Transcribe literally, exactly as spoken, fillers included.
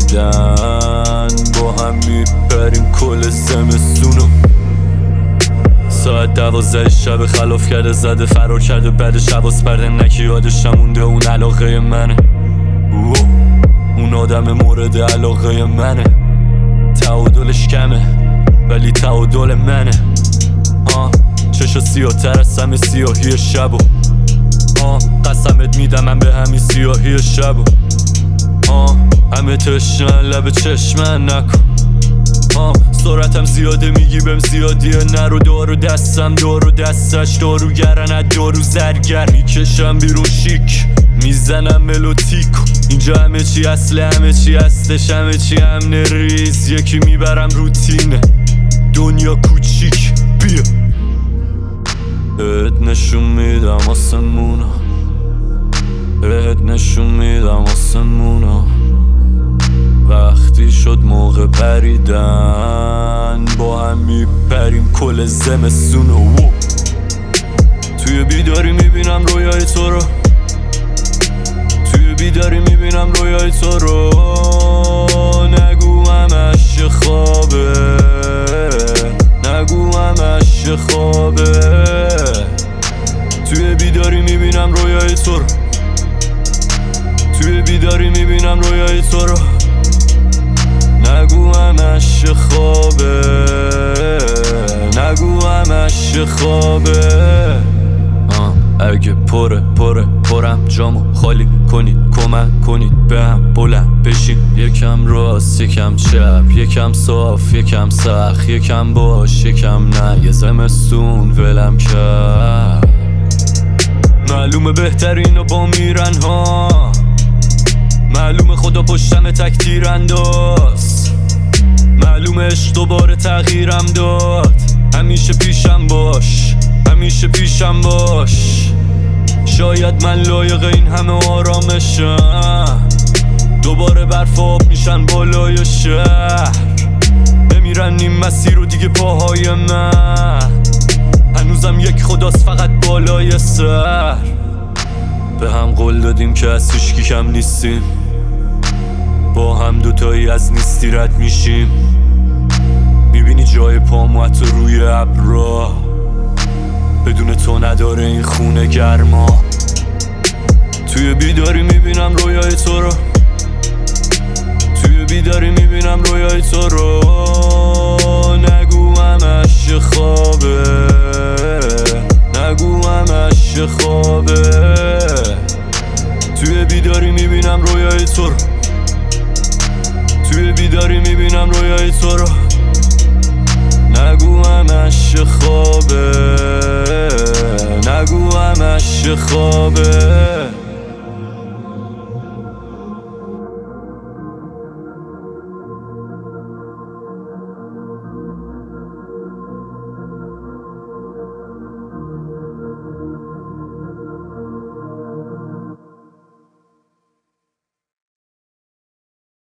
پریدن با هم میپریم کل زمستونو. ساعت دوازده شب خلاف کرده زده فرار کرده بعد شباس پرده نکی یادش نمونده اون علاقه منه. اون آدم مورد علاقه منه. تعادلش کمه ولی تعادل منه. آه چشا سیاه تر از همه سیاهی شبو. آه قسمت میدم من به همین سیاهی شبو. آه همه تشنن لب چشمن نکن. آه سرعتم زیاده میگی بهم زیادیه نرو دارو دستم دارو دستش دارو گرن دارو زرگر میکشم بیرون شیک میزنم ملوتیکو. اینجا همه چی اصله همه چی هستش همه چی امن ریز یکی میبرم روتینه دنیا کوچیک بیا بهت نشون میدم آسمونا بهت نشون میدم آسمونا. وقتی شد موقع پریدن با هم میپریم کل زمستونو. توی بیداری میبینم رویای تو رو توی بیداری میبینم رویای تو رو. نگو همش خوابه نگو همش خوابه. توی بیداری میبینم رویای تو رو توی بیداری میبینم رویای تو رو. نگو همش خوابه نگو همش خوابه. اگه پره پره پرم جامو خالی کنید کمک کنید به هم بلند بشین. یکم راست یکم چپ یکم صاف یکم سخت یکم باش یکم نه. یه زمستون ولم کرد معلومه بهترینو با میرن ها. معلومه خدا پشتم تک تیرانداز. معلومه عشق دوباره تغییرم داد. همیشه پیشم باش همیشه پیشم باش. شاید من لایق این همه آرامشم. دوباره برف آب میشن بالای شهر. نمیرن این مسیر رو دیگه پاهای من. هنوزم یک خداست فقط بالای سر. به هم قول دادیم که از هیچکی کم نیستیم. با هم دوتایی از نیستی رد میشیم. میبینی جای پامو حتی روی ابرا. بدون تو نداره این خونه گرما. توی بیداری میبینم رویای تو رو توی بیداری میبینم رویای تو رو. نگو همش خوابه نگو همش خوابه. توی بیداری میبینم رویای تو رو توی بیداری میبینم رویای تو رو. نگو همش خوابه نگو همش خوابه.